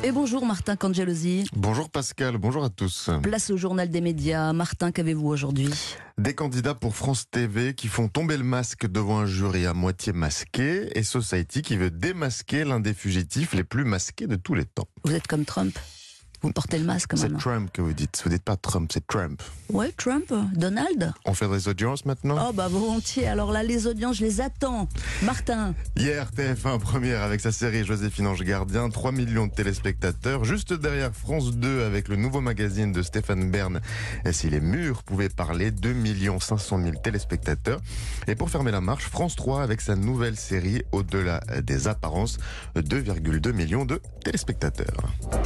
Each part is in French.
Et bonjour Martin Cangelosi. Bonjour Pascal, bonjour à tous. Place au journal des médias. Martin, qu'avez-vous aujourd'hui? Des candidats pour France TV qui font tomber le masque devant un jury à moitié masqué et Society qui veut démasquer l'un des fugitifs les plus masqués de tous les temps. Vous êtes comme Trump? Vous portez le masque C'est maintenant? Trump que vous dites pas Trump, c'est Trump. Ouais, Trump, Donald. On fait des audiences maintenant? Oh bah volontiers, alors là les audiences je les attends. Martin. Hier, TF1 première avec sa série Joséphine Ange Gardien, 3 millions de téléspectateurs. Juste derrière France 2 avec le nouveau magazine de Stéphane Bern, Si les murs pouvaient parler, 2 500 000 téléspectateurs. Et pour fermer la marche, France 3 avec sa nouvelle série Au-delà des apparences, 2,2 millions de téléspectateurs.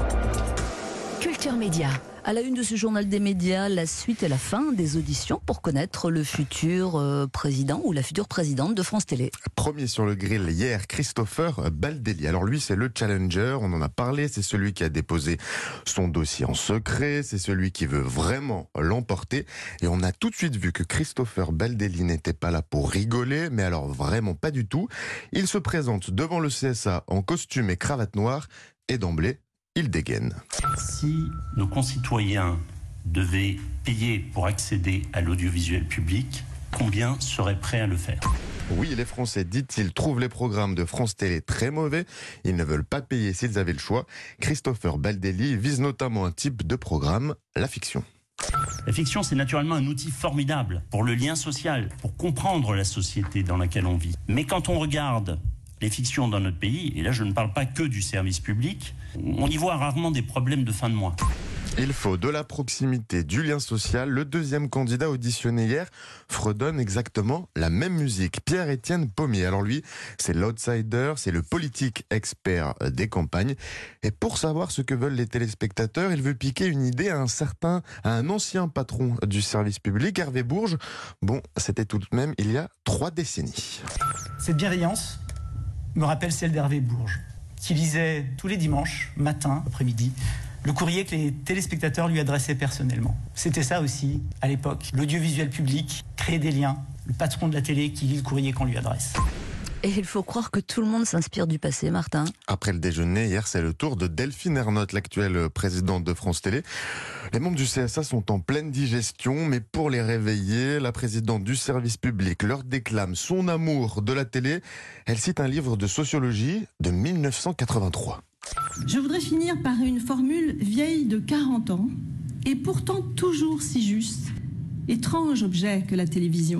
Culture Média. À la une de ce journal des médias, la suite et la fin des auditions pour connaître le futur président ou la future présidente de France Télé. Premier sur le grill hier, Christopher Baldelli. Alors lui, c'est le challenger, on en a parlé, c'est celui qui a déposé son dossier en secret, c'est celui qui veut vraiment l'emporter. Et on a tout de suite vu que Christopher Baldelli n'était pas là pour rigoler, mais alors vraiment pas du tout. Il se présente devant le CSA en costume et cravate noire et d'emblée, il dégaine. Si nos concitoyens devaient payer pour accéder à l'audiovisuel public, combien seraient prêts à le faire? Oui, les Français, dit-il, trouvent les programmes de France Télé très mauvais. Ils ne veulent pas payer s'ils avaient le choix. Christopher Baldelli vise notamment un type de programme, la fiction. La fiction, c'est naturellement un outil formidable pour le lien social, pour comprendre la société dans laquelle on vit. Mais quand on regarde les fictions dans notre pays, et là je ne parle pas que du service public, on y voit rarement des problèmes de fin de mois. Il faut de la proximité, du lien social. Le deuxième candidat auditionné hier fredonne exactement la même musique. Pierre-Étienne Pommier. Alors lui, c'est l'outsider, c'est le politique expert des campagnes. Et pour savoir ce que veulent les téléspectateurs, il veut piquer une idée à un ancien patron du service public, Hervé Bourges. Bon, c'était tout de même il y a 3 décennies. Cette bienveillance me rappelle celle d'Hervé Bourges, qui lisait tous les dimanches, matin, après-midi, le courrier que les téléspectateurs lui adressaient personnellement. C'était ça aussi, à l'époque. L'audiovisuel public, créer des liens, le patron de la télé qui lit le courrier qu'on lui adresse. Et il faut croire que tout le monde s'inspire du passé, Martin. Après le déjeuner, hier, c'est le tour de Delphine Ernotte, l'actuelle présidente de France Télé. Les membres du CSA sont en pleine digestion, mais pour les réveiller, la présidente du service public leur déclame son amour de la télé. Elle cite un livre de sociologie de 1983. Je voudrais finir par une formule vieille de 40 ans, et pourtant toujours si juste. Étrange objet que la télévision.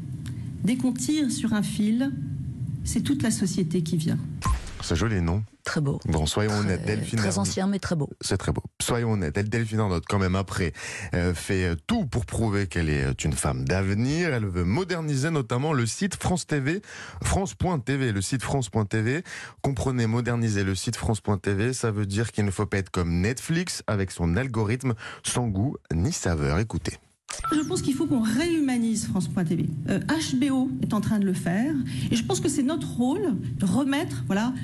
Dès qu'on tire sur un fil, c'est toute la société qui vient. C'est joli, non? Très beau. Bon, soyons honnêtes, Delphine Très ancien, mais très beau. C'est très beau. Soyons honnêtes, Delphine Ernotte, quand même, après, fait tout pour prouver qu'elle est une femme d'avenir. Elle veut moderniser notamment le site France TV, France.tv, le site France.tv. Comprenez, moderniser le site France.tv, ça veut dire qu'il ne faut pas être comme Netflix, avec son algorithme sans goût ni saveur. Écoutez. Je pense qu'il faut qu'on réhumanise France.tv. HBO est en train de le faire, et je pense que c'est notre rôle de remettre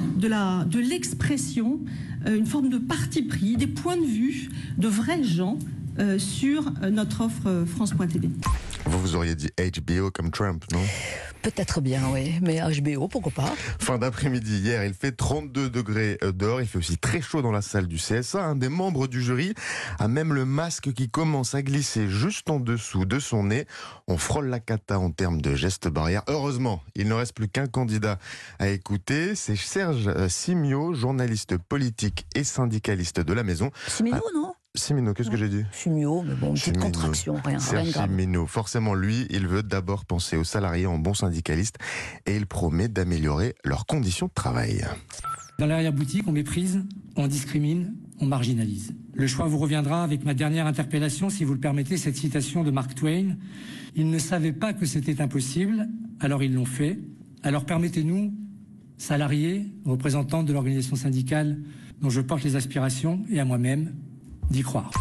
de l'expression, une forme de parti pris, des points de vue de vrais gens sur notre offre France.tv. Vous auriez dit HBO comme Trump, non? Peut-être bien, oui. Mais HBO, pourquoi pas? Fin d'après-midi hier, il fait 32 degrés dehors. Il fait aussi très chaud dans la salle du CSA. Un des membres du jury a même le masque qui commence à glisser juste en dessous de son nez. On frôle la cata en termes de gestes barrières. Heureusement, il ne reste plus qu'un candidat à écouter. C'est Serge Simiot, journaliste politique et syndicaliste de la Maison. Simiot, non? Simiot, qu'est-ce que j'ai dit? Simiot, mais bon, une petite contraction, rien de grave. Simiot, forcément lui, il veut d'abord penser aux salariés en bon syndicaliste et il promet d'améliorer leurs conditions de travail. Dans l'arrière-boutique, on méprise, on discrimine, on marginalise. Le choix vous reviendra avec ma dernière interpellation, si vous le permettez, cette citation de Mark Twain. Ils ne savaient pas que c'était impossible, alors ils l'ont fait. Alors permettez-nous, salariés, représentants de l'organisation syndicale dont je porte les aspirations, et à moi-même, d'y croire.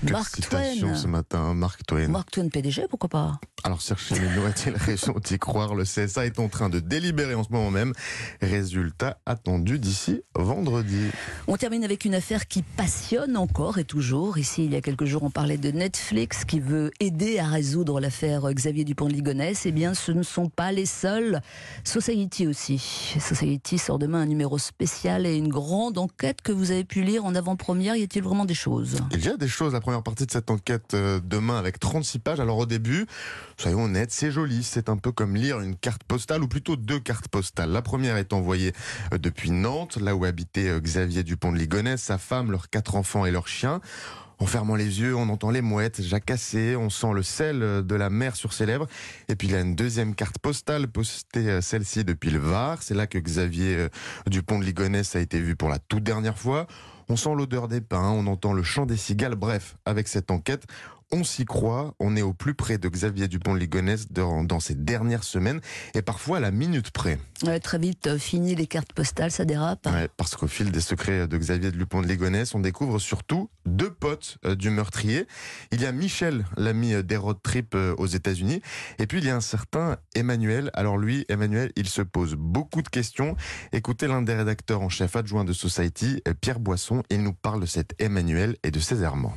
Quelle Mark citation Twain. ce matin, Mark Twain. Mark Twain, PDG, pourquoi pas? Alors cherchez, mais n'aurait-il raison d'y croire? Le CSA est en train de délibérer en ce moment même. Résultat attendu d'ici vendredi. On termine avec une affaire qui passionne encore et toujours. Ici, il y a quelques jours, on parlait de Netflix qui veut aider à résoudre l'affaire Xavier Dupont de Ligonnès. Eh bien, ce ne sont pas les seuls. Society aussi. Society sort demain un numéro spécial et une grande enquête que vous avez pu lire en avant-première. Y a-t-il vraiment des choses? Il y a des choses, la première partie de cette enquête demain avec 36 pages. Alors au début, soyons honnêtes, c'est joli. C'est un peu comme lire une carte postale, ou plutôt 2 cartes postales. La première est envoyée depuis Nantes, là où habitait Xavier Dupont de Ligonnès, sa femme, leurs 4 enfants et leurs chiens. En fermant les yeux, on entend les mouettes jacasser, on sent le sel de la mer sur ses lèvres. Et puis il y a une deuxième carte postale, postée celle-ci depuis le Var. C'est là que Xavier Dupont de Ligonnès a été vu pour la toute dernière fois. On sent l'odeur des pins, on entend le chant des cigales. Bref, avec cette enquête, on s'y croit, on est au plus près de Xavier Dupont de Ligonnès dans ces dernières semaines, et parfois à la minute près. Ouais, très vite, fini les cartes postales, ça dérape. Ouais, parce qu'au fil des secrets de Xavier Dupont de Ligonnès, on découvre surtout 2 potes du meurtrier. Il y a Michel, l'ami des road trips aux États-Unis, et puis il y a un certain Emmanuel. Alors lui, Emmanuel, il se pose beaucoup de questions. Écoutez l'un des rédacteurs en chef adjoint de Society, Pierre Boisson, il nous parle de cet Emmanuel et de ses errements.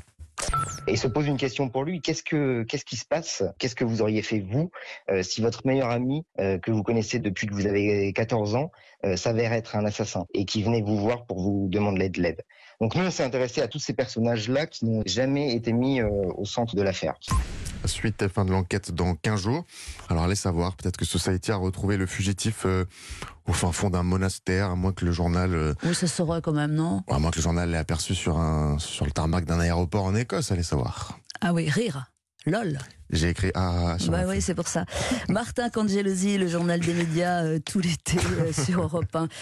Et se pose une question pour lui, qu'est-ce qui se passe? Qu'est-ce que vous auriez fait vous si votre meilleur ami que vous connaissez depuis que vous avez 14 ans s'avère être un assassin et qui venait vous voir pour vous demander de l'aide? Donc nous on s'est intéressé à tous ces personnages-là qui n'ont jamais été mis au centre de l'affaire. Suite et fin de l'enquête dans 15 jours. Alors allez savoir, peut-être que Society a retrouvé le fugitif au fin fond d'un monastère, à moins que le journal... Oui, ça saurait quand même, non? À moins que le journal l'ait aperçu sur le tarmac d'un aéroport en Écosse, allez savoir. Ah oui, rire. LOL. J'ai écrit Bah oui, c'est pour ça. Martin Cangelosi, le journal des médias, tout l'été sur Europe 1.